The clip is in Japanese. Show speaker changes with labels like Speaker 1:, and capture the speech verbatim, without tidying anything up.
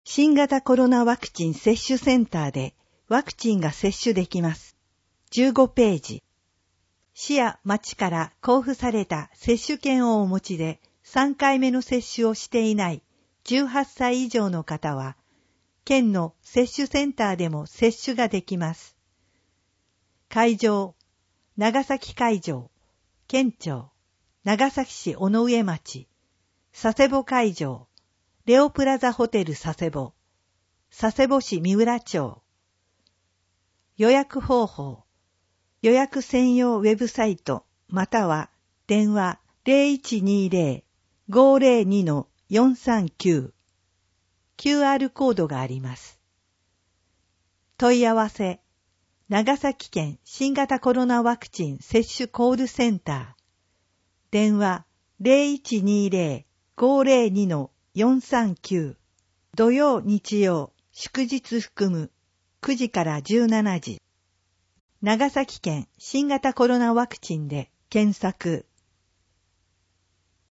Speaker 1: 新型コロナワクチン接種センターでワクチンが接種できます。じゅうごページ。市や町から交付された接種券をお持ちでさんかいめの接種をしていないじゅうはっさい以上の方は、県の接種センターでも接種ができます。会場、長崎会場、県庁、長崎市尾上町、佐世保会場、レオプラザホテル佐世保、佐世保市三浦町。予約方法、予約専用ウェブサイトまたは電話 ゼロいちにゼロ ごゼロに よんさんきゅう。キューアール コードがあります。問い合わせ、長崎県新型コロナワクチン接種コールセンター。電話 ゼロいちにゼロ ごゼロに よんさんきゅう。土曜日曜祝日含むくじからじゅうしちじ。長崎県新型コロナワクチンで検索。